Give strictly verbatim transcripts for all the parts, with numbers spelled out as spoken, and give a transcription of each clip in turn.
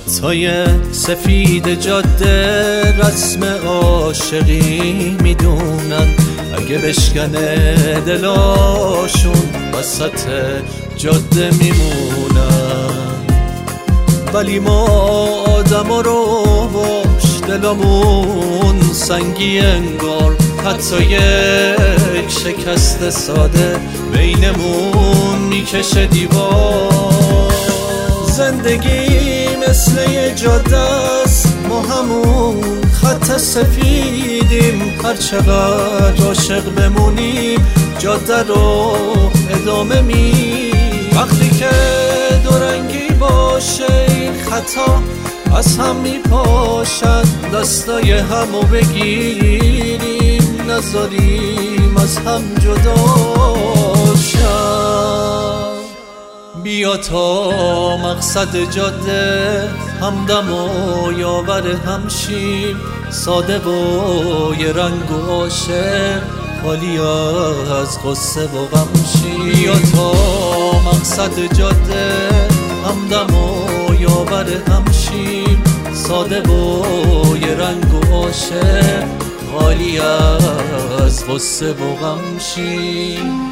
خطای سفید جاده رسم عاشقی میدونن، اگه بشکنه دلاشون وسط جاده میمونن. ولی ما آدما رو باش دلمون سنگی انگار، حتی یک شکست ساده بینمون میکشه دیوار. زندگی مثل یه جاده است، ما همون خط سفیدیم، هر چقدر عاشق بمونیم جاده رو ادامه میدیم. وقتی که دورنگی باشه این خطا از هم میپاشد، دستای همو بگیریم نذاریم از هم جدا شد. بیا تا مقصد جاده همدم و یاور همشیم، ساده و یه رنگ و عاشق خالی از غصه و غم شیم. بیا تا مقصد جاده همدم و یاور همشیم، ساده و یه رنگ و عاشق خالی از غصه و غم شیم.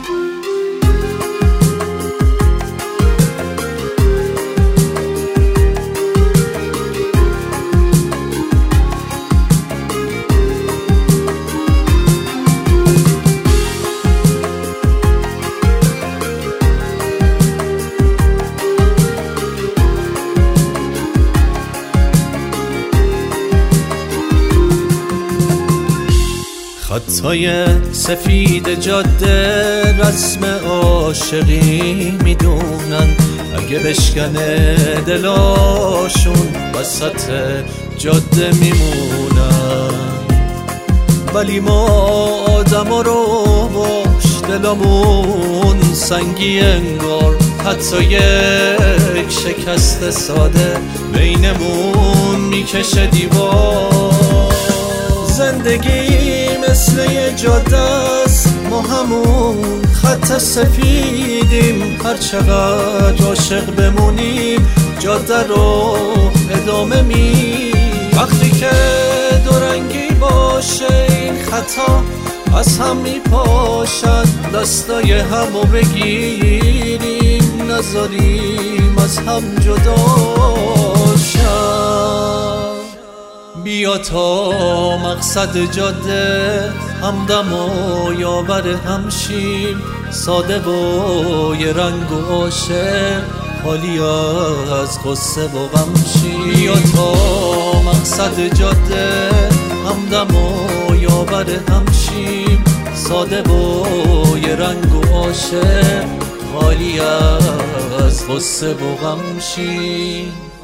خطای سفید جاده رسم عاشقی میدونن، اگه بشکنه دلاشون وسط جاده میمونن. ولی ما آدما رو باش دلمون سنگی انگار، حتی یک شکست ساده بینمون میکشه دیوار. زندگی مثل یه جاده است، ما همون خط سفیدیم، هر چقدر عاشق بمونیم جاده رو ادامه میدیم. وقتی که دورنگی باشه این خطا از هم میپاشد، دستای همو بگیریم نذاریم از هم جدا شد. بیا تا مقصد جاده همدم و یاور همشیم، ساده و یه رنگ و عاشق خالی از غصه و غم شیم. بیا تا مقصد جاده همدم و یاور همشیم، ساده و یه رنگ و عاشق خالی از غصه و غم شیم.